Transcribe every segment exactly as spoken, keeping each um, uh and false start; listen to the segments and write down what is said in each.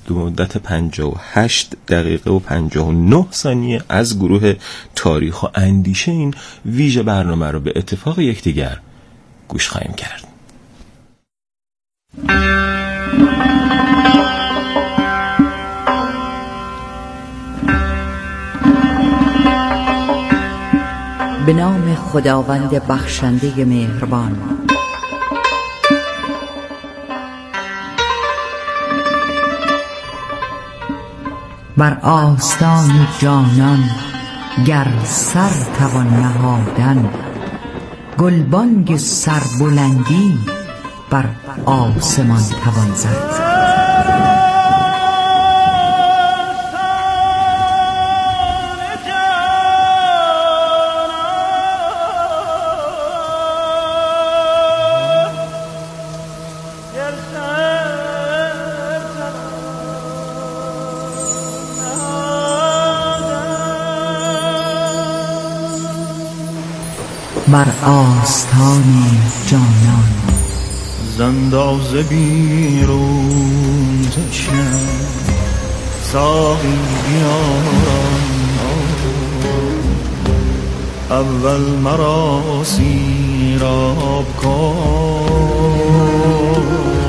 مدت پنجاه و هشت دقیقه و پنجاه و نه ثانیه از گروه تاریخ و اندیشه این ویژه برنامه رو به اتفاق یکدیگر گوش خواهیم کرد. به نام خداوند بخشنده مهربان. بر آستان جانان گر سر توان نهادن، گلبانگ سربلندی بر آسمان توان زد. بر آستان جانان زنداز بیرون تشنه ساقی بیارم، اول مرا سیراب کن،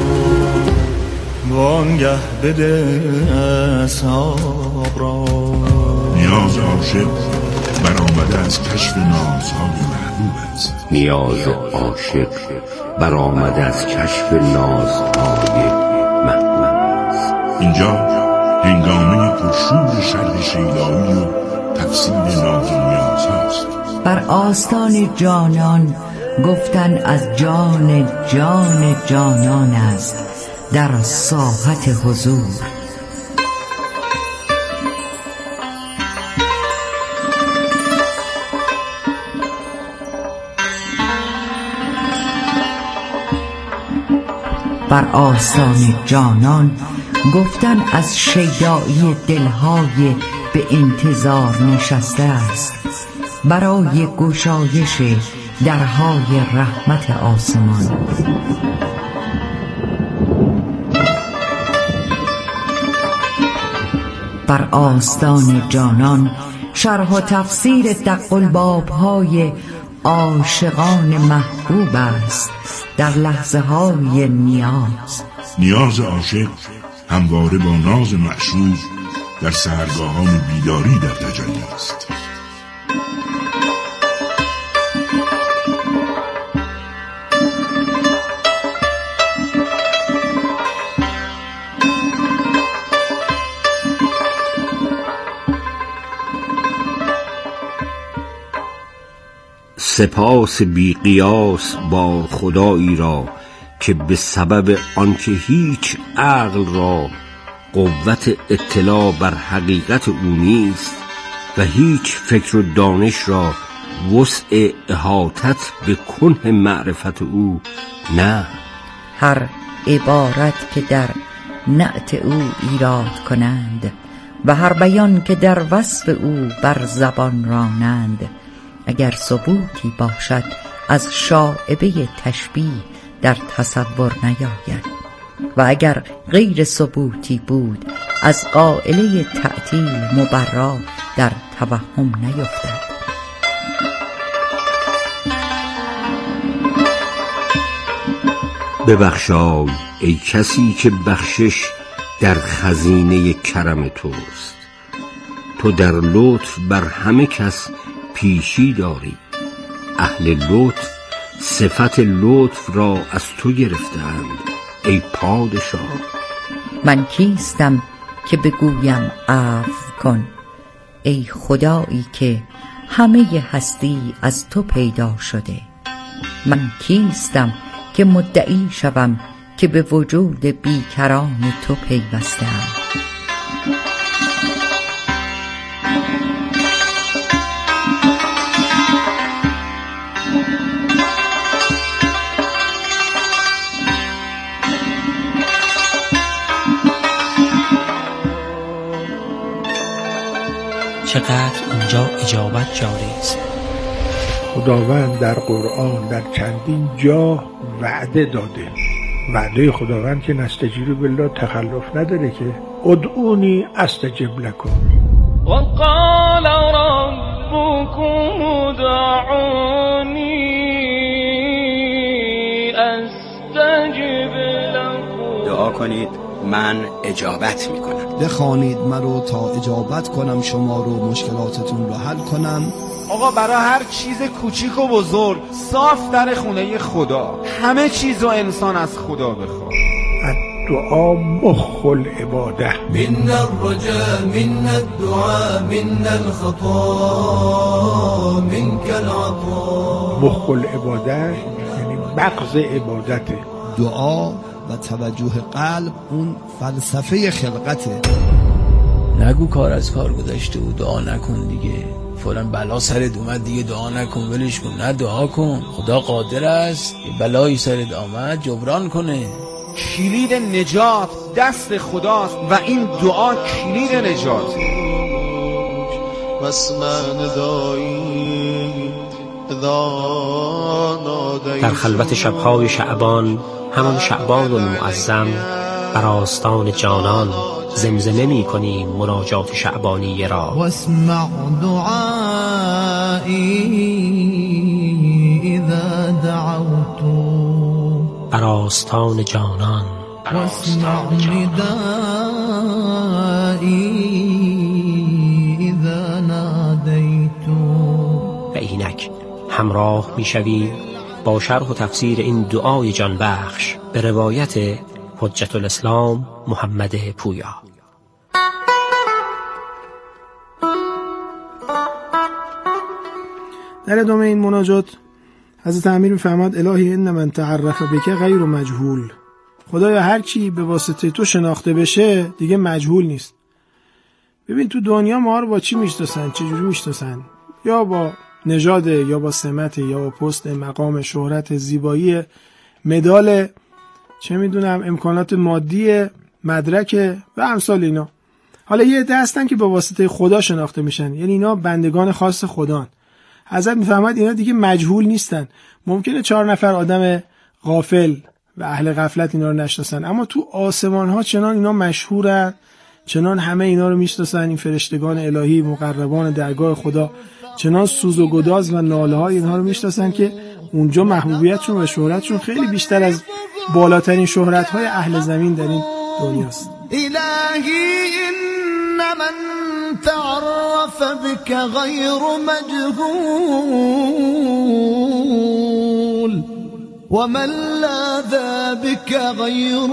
وانگه بده اصحاب را. نیاز عاشق برآمده از کشف نازهای محبوب است. نیاز عاشق برآمده از کشف نازهای محبوب است. اینجا هنگامه پرشور شرح شیدایی و تفسیر ناز و نیاز هاست. بر آستان جانان گفتن از جان جان جانان است در ساحت حضور. بر آستان جانان گفتن از شیدایی دلهای به انتظار نشسته است برای گشایش درهای رحمت آسمان. بر آستان جانان شرح و تفسیر دق الباب‌های عاشقان محبوب است در لحظه های نیاز. نیاز عاشق همواره با ناز معشوق در سحرگاهان بیداری در تجلی است. سپاس بی قیاس بار خدایی را که به سبب آنکه هیچ عقل را قوت اطلاع بر حقیقت او نیست و هیچ فکر و دانش را وسع احاطت به کنه معرفت او نه. هر عبارت که در نعت او ایراد کنند و هر بیان که در وصف او بر زبان رانند، اگر ثبوتی باشد از شائبه تشبیه در تصور نیاید و اگر غیر ثبوتی بود از قائله تعطیل مبرا در توهم نیفتد. ببخشای ای کسی که بخشش در خزینه کرم توست، تو در لطف بر همه کس پیشی داری. اهل لطف صفت لطف را از تو گرفتند ای پادشاه. من کیستم که بگویم عفو کن ای خدایی که همه هستی از تو پیدا شده. من کیستم که مدعی شوم که به وجود بیکران تو پیوستم. چقدر اینجا اجابت جاری است. خداوند در قرآن در چندین جا وعده داده. وعده خداوند که نستجیب بالله تخلف نداره، که ادعونی استجب لکم. وقال ربكم ادعوني استجب لكم. دعا کنید من اجابت میکنم. بخوانید من رو تا اجابت کنم شما رو، مشکلاتتون رو حل کنم. آقا برای هر چیز کوچیک و بزرگ صاف در خونه خدا. همه چیز و انسان از خدا بخواد. الدعا مخ العباده. من الرجاء من الدعاء من الخطا منك العطاء. مخ العباده یعنی مغز عبادته. دعا و توجه قلب اون فلسفه خلقته. نگو کار از کار گذشته و دعا نکن دیگه، فلان بلا سرت اومد دیگه دعا نکن ولش کن. نه دعا کن، خدا قادر است یه بلایی سرت آمد جبران کنه. کلید نجات دست خداست و این دعا کلید نجات. در خلوت شبهای شعبان، همان شعبان المعظم، بر آستان جانان زمزمه می کنیم مناجات شعبانی را. واسمع دعایی اذا دعوت. بر آستان جانان. واسمع ندایی اذا نادیت. و اینک همراه می شویم با شرح و تفسیر این دعای جان بخش به روایت حجت الاسلام محمد پویا. در ادامه این مناجات حضرت امیر می‌فرماد الهی ان من تعرف بک غیر مجهول. خدایا هر کی به واسطه تو شناخته بشه دیگه مجهول نیست. ببین تو دنیا ما رو با چی میشناسن؟ چه جوری میشناسن؟ یا با نژاد، یا با سمت، یا با پست، مقام، شهرت، زیبایی، مدال، چه میدونم امکانات مادی، مدرک و امثال اینا. حالا یه عده هستن که به واسطه خدا شناخته میشن، یعنی اینا بندگان خاص خدان. حضرت میفهمد اینا دیگه مجهول نیستن. ممکنه چهار نفر آدم غافل و اهل غفلت اینا رو نشناسن، اما تو آسمان ها چنان اینا مشهورن، چنان همه اینا رو میشناسن، این فرشتگان الهی مقربان درگاه خدا چنان سوز و گداز و ناله های اینها رو میشناسن که اونجا محبوبیتشون و شهرتشون خیلی بیشتر از بالاترین شهرت های اهل زمین در این دنیاست. الهی ان من تعرف بك غیر مجهول ومن لاذ بك غیر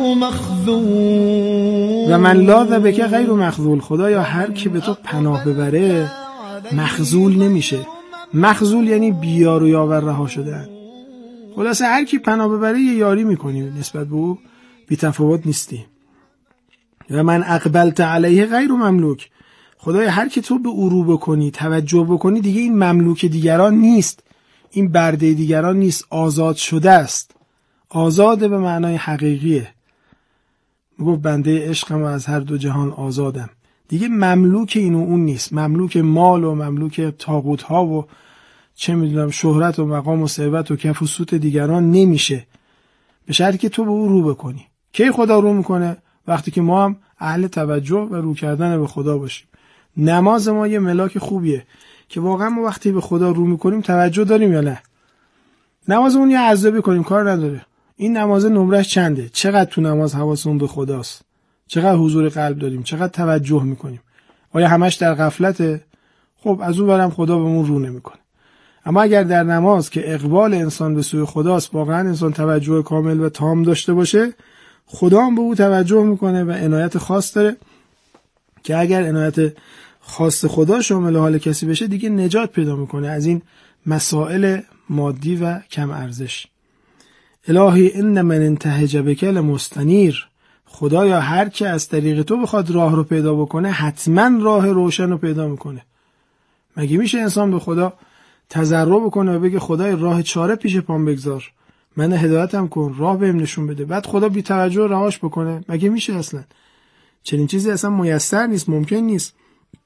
مخذول. و من لاذ بك غیر مخذول. خدایا هر کی به تو پناه ببره مخذول نمیشه. مخذول یعنی بیار و یاور رها شدن. خلاصه هر کی پناه ببره یه یاری میکنی نسبت به او، بی تفاوت نیستی. و من اقبلت علیه غیر مملوک. خدای هر کی تو به او رو بکنی، توجه بکنی، دیگه این مملوک دیگران نیست، این برده دیگران نیست، آزاد شده است. آزاد به معنای حقیقیه. میگفت بنده عشقم و از هر دو جهان آزادم. دیگه مملوک این و اون نیست، مملوک مال و مملوک طاغوت ها و چه میدونم شهرت و مقام و ثروت و کف و سوت دیگران نمیشه، به شرطی که تو به او رو بکنی. کی خدا رو میکنه؟ وقتی که ما هم اهل توجه و رو کردن به خدا باشیم. نماز ما یه ملاک خوبیه که واقعا ما وقتی به خدا رو میکنیم توجه داریم یا نه. نمازمون یه عذابی کنیم کار نداره. این نماز نمرش چنده؟ چقدر تو نماز حواسمون به خداست؟ چقدر حضور قلب داریم؟ چقدر توجه میکنیم؟ آیا همش در غفلته؟ خب از اون برم خدا بهمون رو نمیکنه. اما اگر در نماز که اقبال انسان به سوی خداست، واقعا انسان توجه کامل و تام داشته باشه، خدا هم به او توجه میکنه و عنایت خاص داره که اگر عنایت خاص خدا شامل حال کسی بشه دیگه نجات پیدا میکنه از این مسائل مادی و کم ارزش. الهی ان من انتهج بک لمستنیر. خدایا هر که از طریق تو بخواد راه رو پیدا بکنه حتما راه روشن رو پیدا میکنه. مگه میشه انسان به خدا تضرع بکنه و بگه خدای راه چاره پیش پام بگذار، من هدایتم کن، راه بهم نشون بده، بعد خدا بی توجه رهاش بکنه؟ مگه میشه؟ اصلا چنین چیزی اصلا میسر نیست، ممکن نیست.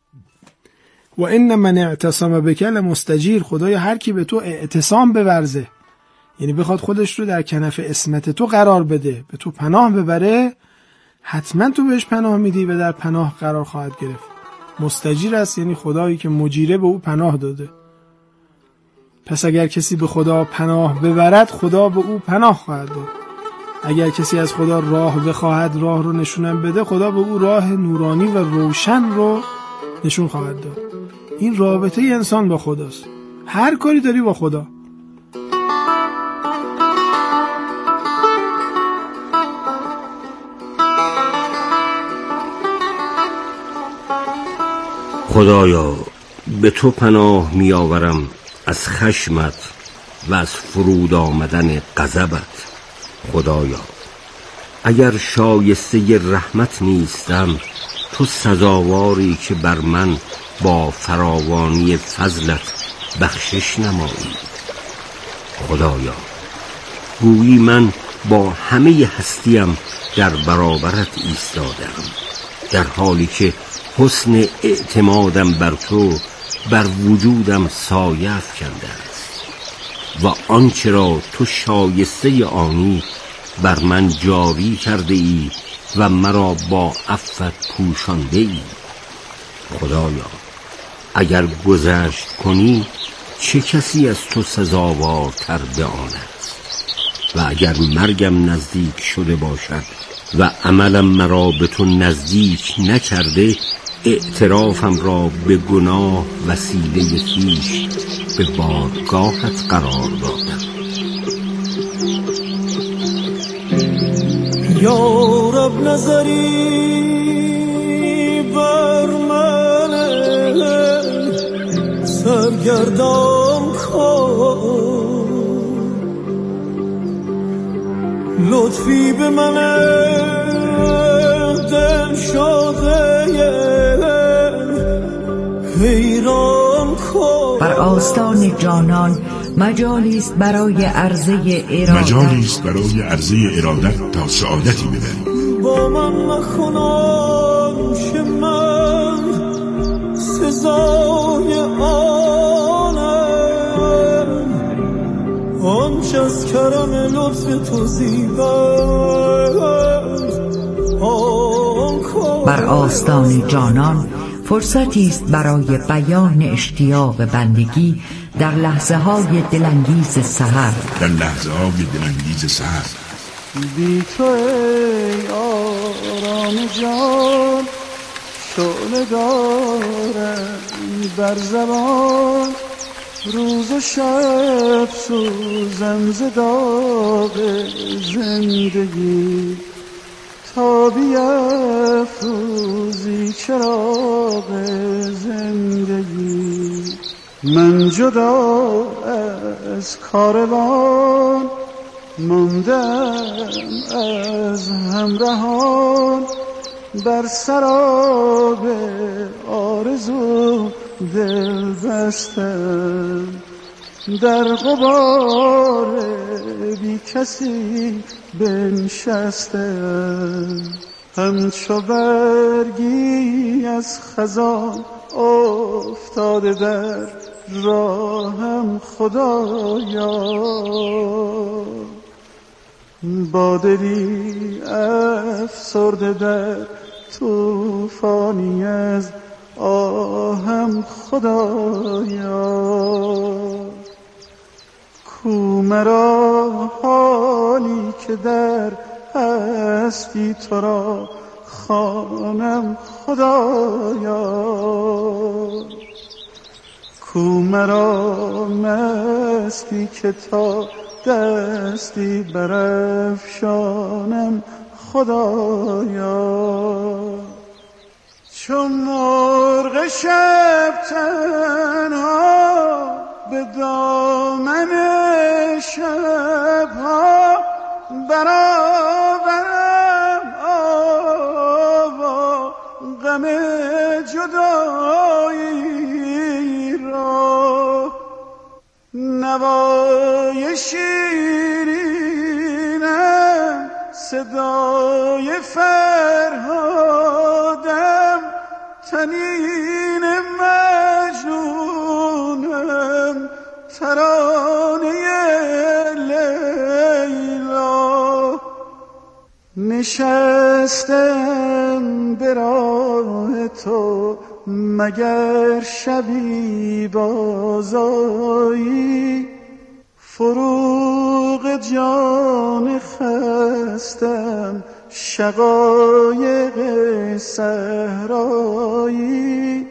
و ان من اعتصم بک لمستجیر. خدایا هر کی به تو اعتصام بورزه، یعنی بخواد خودش رو در کنف عصمت تو قرار بده، به تو پناه ببره، حتما تو بهش پناه میدی و در پناه قرار خواهد گرفت. مستجیر است یعنی خدایی که مجیره به او پناه داده. پس اگر کسی به خدا پناه ببرد خدا به او پناه خواهد داد. اگر کسی از خدا راه بخواهد راه رو نشونم بده خدا به او راه نورانی و روشن رو نشون خواهد داد. این رابطه انسان با خداست. هر کاری داری با خدا. خدایا به تو پناه می آورم از خشمت و از فرود آمدن غضبت. خدایا اگر شایسته رحمت نیستم تو سزاواری که بر من با فراوانی فضلت بخشش نمایی. خدایا گویی من با همه هستیم در برابرت ایستادم، در حالی که حسن اعتمادم بر تو بر وجودم سایه افکنده است و آنچه را تو شایسته آنی بر من جاری کرده ای و مرا با عفوت پوشانده ای. خدایا اگر گذشت کنی چه کسی از تو سزاوارتر به آن است؟ و اگر مرگم نزدیک شده باشد و عملم مرا به تو نزدیک نکرده اعترافم را به گناه وسیله خویش به بارگاهت قرار دادم. یا رب نظری بر من سرگردان کن، لطفی به من دل شده حیران کن. بر آستان جانان مجالی است برای عرضه ارادت، مجالی است برای عرضه ارادت تا سعادتی ببری. با من مخونان که من سزای آنم، آنچه از کرم لطف تو زیباست آن کن. بر آستان جانان فرصتی است برای بیان اشتیاق بندگی در لحظه های دلانگیز سحر، در لحظه های دلانگیز سحر. بی تو ای آرام جان شعله دارم بر زبان، روز و شب سوزم ز داغ زندگی، تا بیفروزی چراغ زندگی. من جدا از کاروان ماندم از همراهان، بر سراب آرزو دل بستم، در غبار بی کسی بنشستم. همچو برگی از خزان افتاده در راهم خدایا، با دلی افسرده در طوفانی از آهم خدایا. کو مرا حالی که در هستی تو را خوانم خدایا، کو مرا مستی که تا دستی برافشانم خدایا. چون مرغ شب تنها به دامن شبها برآورم آوا غم جدایی را، نوای شیرینم صدای فرهادم، تنین مجنونم ترانه لیلا. نشستم به راه تو مگر شبی بازایی، فروغ جان خستم شقایق صحرایی.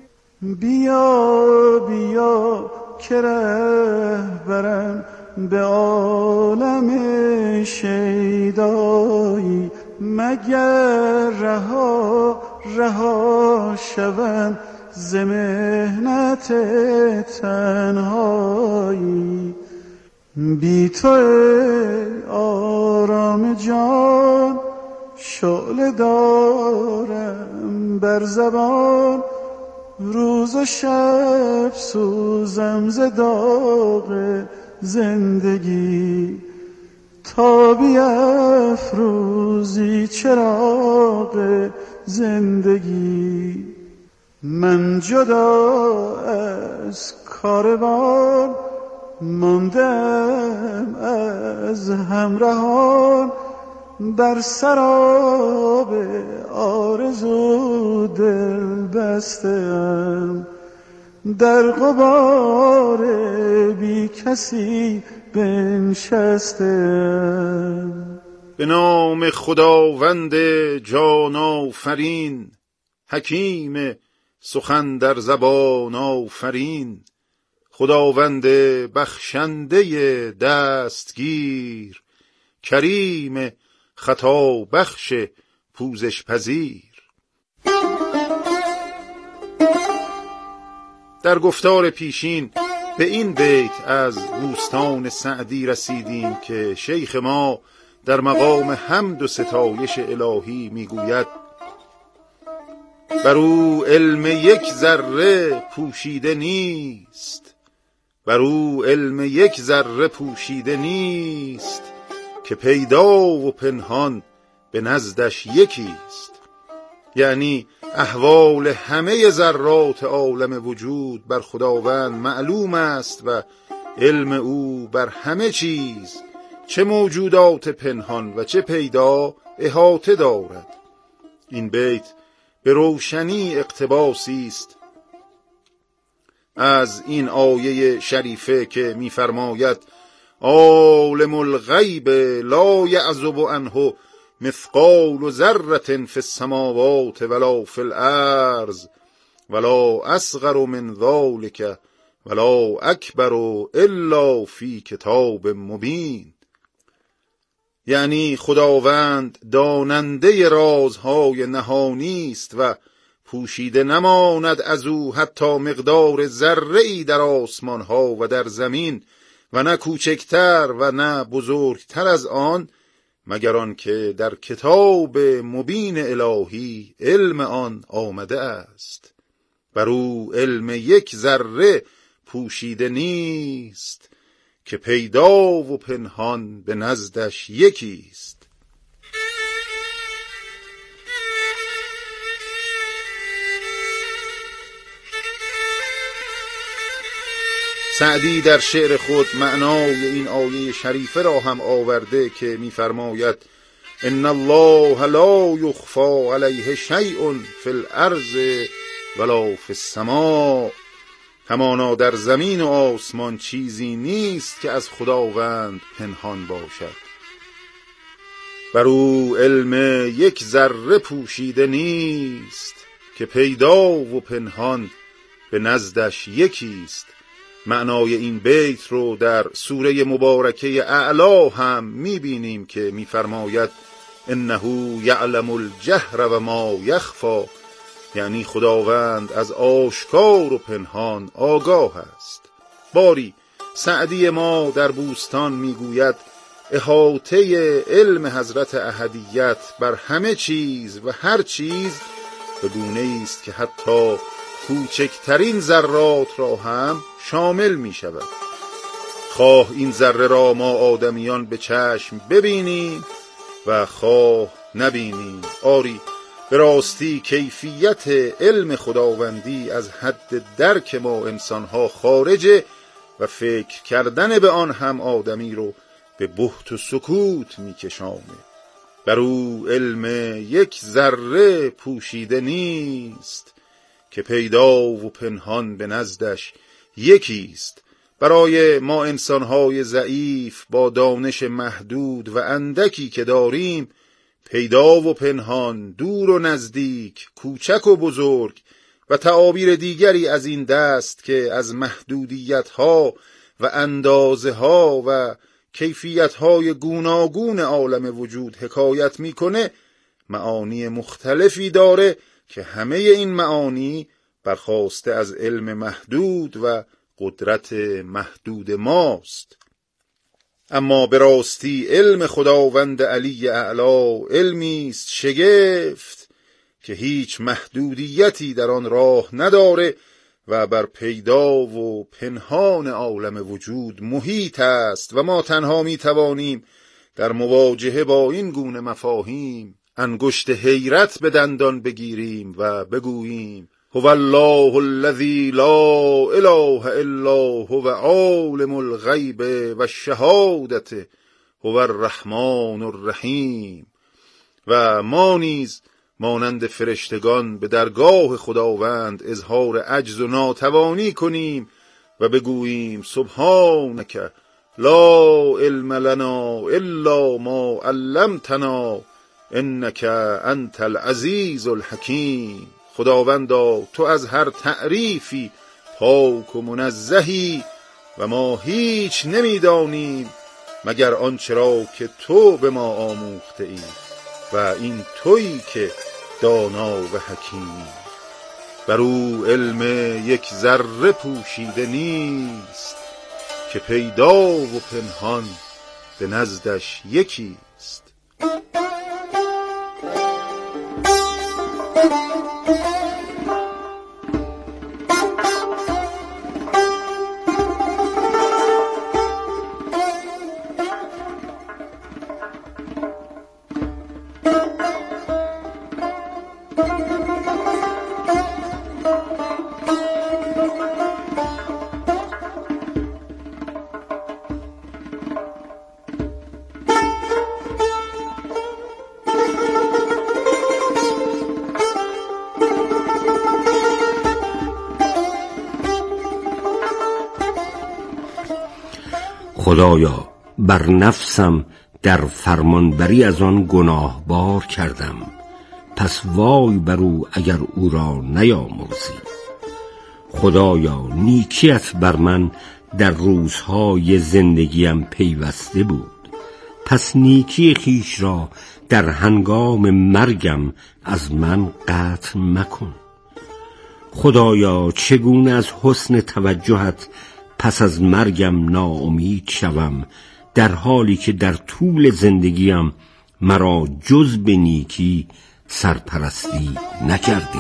بیا بیا که رهبرم به عالم شیدایی، مگر رها رها شوم ز محنت تنهایی. بی تو آرام جان شعله دارم بر زبان، روز و شب سوزم ز داغ زندگی. تا بیفروزی چراغ زندگی، من جدا از کاروان ماندم از همراهان، بر سراب آرزو دل بستم، در غبار بی کسی بنشستم. به نام خداوند جان آفرین، حکیم سخن در زبان آفرین، خداوند بخشنده دستگیر، کریم خطا بخش پوزش پذیر. در گفتار پیشین به این بیت از بوستان سعدی رسیدیم که شیخ ما در مقام حمد و ستایش الهی میگوید: بر او علم یک ذره پوشیده نیست، بر او علم یک ذره پوشیده نیست، که پیدا و پنهان به نزدش یکیست. یعنی احوال همه ذرات عالم وجود بر خداوند معلوم است و علم او بر همه چیز، چه موجودات پنهان و چه پیدا، احاطه دارد. این بیت به روشنی اقتباسی است از این آیه شریفه که می‌فرماید: عالم الغیب لا یعزب عنه مثقال ذرة فی السماوات ولا فی الارض ولا اصغر من ذلك ولا اکبر الا فی کتاب مبین. یعنی خداوند داننده رازهای نهانی است و پوشیده نماند از او حتی مقدار ذره‌ای در آسمان‌ها و در زمین، و نه کوچکتر و نه بزرگتر از آن، مگر آن که در کتاب مبین الهی علم آن آمده است. بر او علم یک ذره پوشیده نیست، که پیدا و پنهان به نزدش یکیست. سعدی در شعر خود معنای این آیه شریفه را هم آورده که می‌فرماید: ان الله لا یخفی علیه شیء فی الارض ولا فی السماء. همانا در زمین و آسمان چیزی نیست که از خداوند پنهان باشد. بر او علم یک ذره پوشیده نیست، که پیدا و پنهان به نزدش یکیست. معنای این بیت رو در سوره مبارکه اعلا هم میبینیم که میفرماید: انه یعلم الجهر و ما یخفی. یعنی خداوند از آشکار و پنهان آگاه است. باری سعدی ما در بوستان میگوید: احاطه علم حضرت احدیت بر همه چیز و هر چیز به گونه است که حتی کوچکترین ذرات را هم شامل می شود. خواه این ذره را ما آدمیان به چشم ببینیم و خواه نبینیم. آری به راستی کیفیت علم خداوندی از حد درک ما انسانها خارجه و فکر کردن به آن هم آدمی رو به بهت و سکوت می کشانه. بر او علم یک ذره پوشیده نیست، که پیدا و پنهان به نزدش یکیست. برای ما انسانهای ضعیف با دانش محدود و اندکی که داریم، پیدا و پنهان، دور و نزدیک، کوچک و بزرگ و تعابیر دیگری از این دست که از محدودیت‌ها و اندازه‌ها و کیفیت‌های گوناگون عالم وجود حکایت می‌کنه، معانی مختلفی داره که همه این معانی برخاسته از علم محدود و قدرت محدود ماست. اما به راستی علم خداوند علی اعلی علمی است شگفت که هیچ محدودیتی در آن راه نداره و بر پیدا و پنهان عالم وجود محیط است و ما تنها می توانیم در مواجهه با این گونه مفاهیم انگشت حیرت به دندان بگیریم و بگوییم هو الله الذی لا اله الا هو عالم الغیب و الشهادة هو الرحمن الرحیم. و ما نیز مانند فرشتگان به درگاه خداوند اظهار عجز و ناتوانی کنیم و بگوییم سبحانک لا علم لنا الا ما علمتنا انک انت العزیز الحکیم. خداوندا تو از هر تعریفی پاک و منزهی و ما هیچ نمیدانیم مگر آنچه را که تو به ما آموخته ای و این تویی که دانا و حکیمی. بر او علم یک ذره پوشیده نیست، که پیدا و پنهان به نزدش یکیست. خدایا بر نفسم در فرمانبری از آن گناه بار کردم، پس وای بر او اگر او را نیامرزی. خدایا نیکیت بر من در روزهای زندگیم پیوسته بود، پس نیکی خیش را در هنگام مرگم از من قطع مکن. خدایا چگونه از حسن توجهت پس از مرگم ناامید شوم، در حالی که در طول زندگیم مرا جز به نیکی سرپرستی نکردی.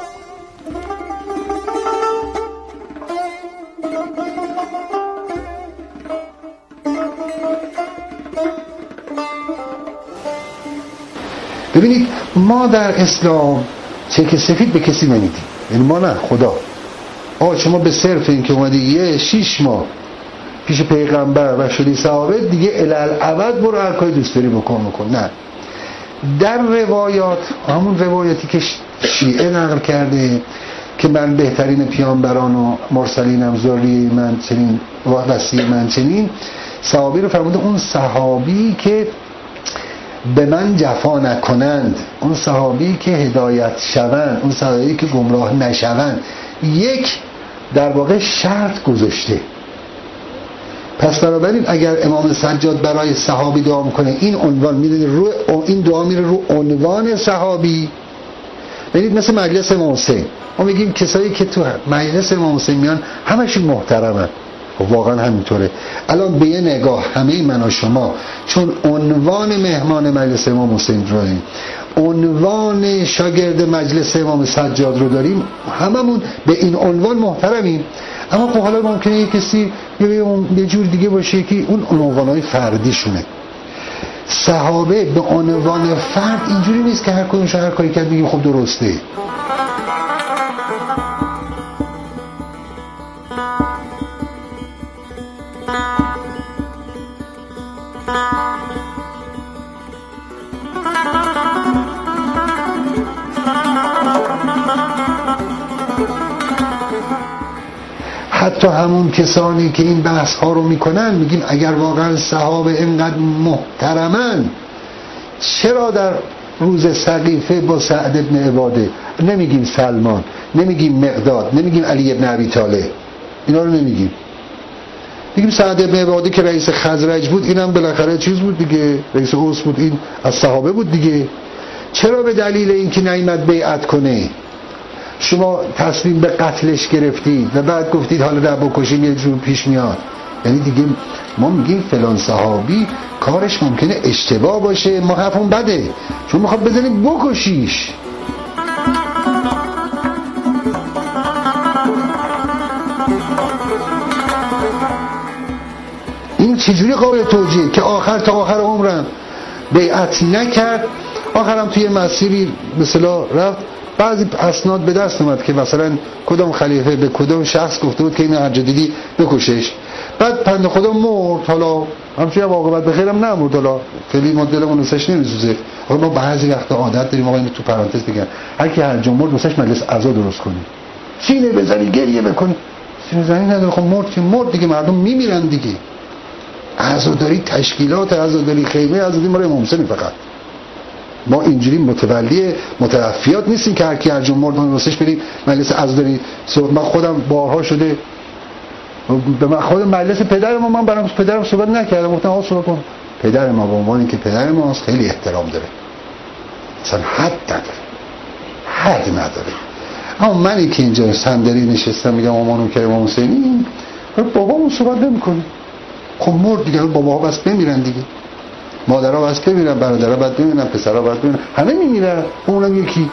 ببینید ما در اسلام چک سفید به کسی نمیدیم، یعنی ما نه، خدا. آه شما به صرف این که اومدی یه شیش ماه پیش پیغمبر و شدی صحابه دیگه الالعبد برو هر کاری دوست داری بکن بکن، نه. در روایات، همون روایاتی که شیعه نقل کرده که من بهترین پیامبران و مرسلینم، ذریه من چنین و وصی من چنین، صحابی رو فرموده اون صحابی که به من جفا نکنند، اون صحابی که هدایت شوند، اون صحابی که گمراه نشوند. یک در واقع شرط گذاشته. پس بنابراین اگر امام سجاد برای صحابی دعا میکنه این عنوان میره رو، این دعا میره رو عنوان صحابی. ببینید مثل مجلس امام حسین، ما میگیم کسایی که تو مجلس امام حسین میان همشون محترمن. واقعا همینطوره. الان به یه نگاه همه من و شما چون عنوان مهمان مجلس امام حسین رو داریم، عنوان شاگرد مجلس امام سجاد رو داریم، هممون به این عنوان محترمیم. اما خب حالا ممکنه یه کسی یه جور دیگه باشه که اون عنوانهای فردیشونه. صحابه به عنوان فرد اینجوری نیست که هر کدومش هر کاری کرد بگیم خب درسته. حتی همون کسانی که این بحث ها رو میکنن میگیم اگر واقعا صحابه اینقدر محترمن چرا در روز سقیفه با سعد ابن عباده نمیگیم سلمان، نمیگیم مقداد، نمیگیم علی ابن ابی طالب، اینا رو نمیگیم، میگیم سعد ابن عباده که رئیس خزرج بود، اینم بالاخره چیز بود دیگه، رئیس اوس بود، این از صحابه بود دیگه. چرا به دلیل اینکه نیامد بیعت کنه شما تصمیم به قتلش گرفتید و بعد گفتید حالا در بکشیم یه جور پیش میاد؟ یعنی دیگه ما میگیم فلان صحابی کارش ممکنه اشتباه باشه، ما حرفمون بده چون میخواد بزنیم بکشیش. این چجوری قابل توجیه که آخر تا آخر عمرم بیعت نکرد، آخرم توی مسیری مثلا رفت، بعضی اسناد به دست اومد که مثلا کدام خلیفه به کدام شخص گفته بود که این هر جا دیدی بکشش، بعد بنده خدا مرد، حالا همچنین عاقبت به خیرم نمرد، حالا خیلی ما دلمون واسش نمیسوزه. حالا ما بعضی وقتا عادت داریم آقا اینو تو پرانتز بگم، هر کی هر جا مرد واسش مجلس عزا درست کنی، سینه بزنی گریه بکنی، سینه زنی نداره، خب مرد که مرد دیگه، مردم میمیرن دیگه. عزاداری تشکیلات عزاداری خیمه عزاداری ما امام حسین، فقط ما اینجوری متولی متوفیات نیستیم که هر کی هر جا مرد واسش بریم مجلس عزاداری. من خودم بارها شده به من خود مجلس پدر ما، من برام پدرم صحبت نکردم، گفتم ها صحبت کن. پدر ما به عنوان اینکه پدر ماست خیلی احترام داره، اصلا حد نداره، حد نداره. اما منی که اینجا صندلی نشستم میگم امام کریم امام حسینی، بابامون صحبت نمیکنه. خب مرد دیگه، باباها بس بمیرن دیگه، مادرها بس بمیرن، برادرها بعد بمیرن، پسرها بعد بمیرن، همه میمیرن، اونم یکی.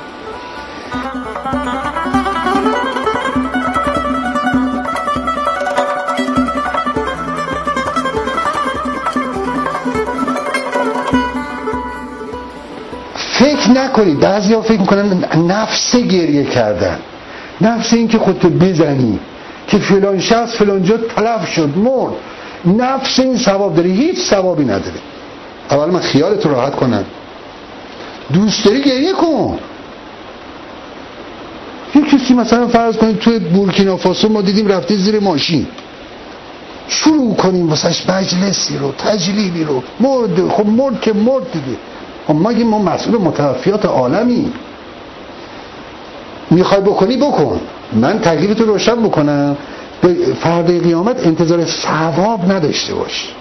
فکر نکنید، بعضیا فکر میکنن نفس گریه کردن، نفس این که خودتو بزنی که فلان شخص فلان جا تلف شد مرد، نفس این ثواب داره، هیچ ثوابی نداره. اول من خیالتو راحت کنم، دوست داری گریه کن. یه کسی مثلا فرض کنید توی بورکینافاسو ما دیدیم رفته زیر ماشین، شروع کنیم واسش مجلسی رو تجلیلی رو، مرد، خب مرد که مرد دیگه. ما گیم ما مسئول متوفیات عالمی، میخوای بکنی بکن، من تکلیفتو روشن بکنم، به فردا قیامت انتظار ثواب نداشته باش.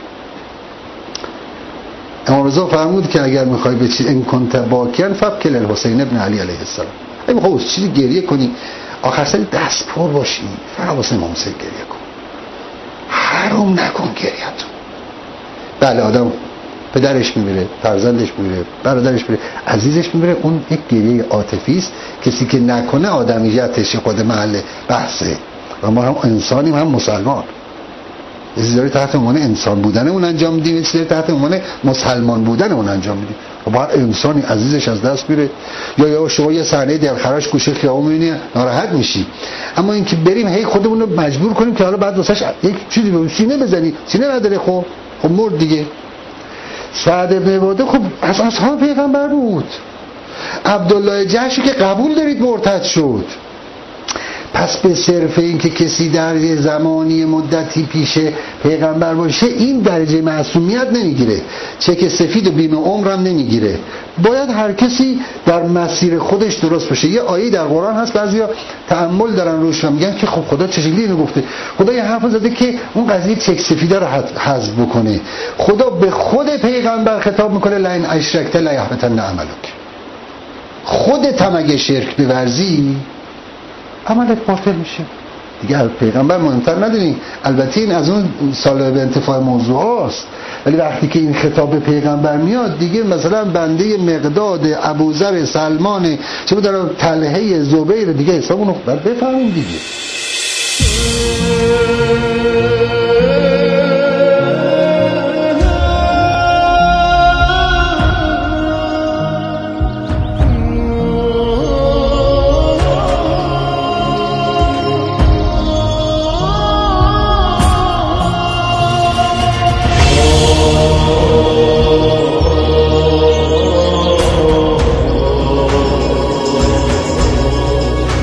امام رضا فرمود که اگر میخوای به چیز ان کنت باکیان فبکل الحسین ابن علی علیه السلام، اگه میخوای چیزی گریه کنی آخر سر دست پر باشی فقط واسه امام حسین گریه کن، حرام نکن گریه‌تو. بله آدم پدرش میمیره، فرزندش میمیره، برادرش میمیره، عزیزش میمیره، اون یک گریه عاطفی است، کسی که نکنه آدمیتش خود محل بحثه و ما هم انسانیم هم مسلمان، یه چیزی تحت عنوان انسان بودنمون انجام میدیم، یه چیزی تحت عنوان مسلمان بودنمون انجام میدیم. خب هر انسانی عزیزش از دست میره، یا یا شما یه صحنه دلخراش گوشه خیابون میبینی ناراحت میشی، اما اینکه بریم هی خودمون رو مجبور کنیم که حالا بعد واسش یک چیزی به سینه بزنی، سینه نداره، خب خب مرد دیگه. سعد ابن عباده خب از اصحاب پیغمبر بود، عبدالله جحشی که قبول دارید مرتد شد. پس به صرف این که کسی در یه زمانی مدتی پیش پیغمبر باشه این درجه معصومیت نمیگیره، چک سفید و بیمه عمرم نمیگیره. باید هر کسی در مسیر خودش درست باشه. یه آیه در قرآن هست بعضیا تأمل دارن روش و میگن که خب خدا چه شکلی اینو گفته. خدا یه حرف زده که اون قضیه چک سفیده رو حذف بکنه. خدا به خود پیغمبر خطاب میکنه لئن اشرکت لیحبطن عملک. خودت هم اگه شرک بورزی عملت باطل میشه دیگه. پیغمبر مهمتر نداریم. البته این از اون سال به انتفاع موضوع هست، ولی وقتی که این خطاب به پیغمبر میاد دیگه مثلا بنده مقداد، ابوذر، سلمان، چه بود در طلحه، زبیر دیگه حسابونو باید بفهمیم دیگه.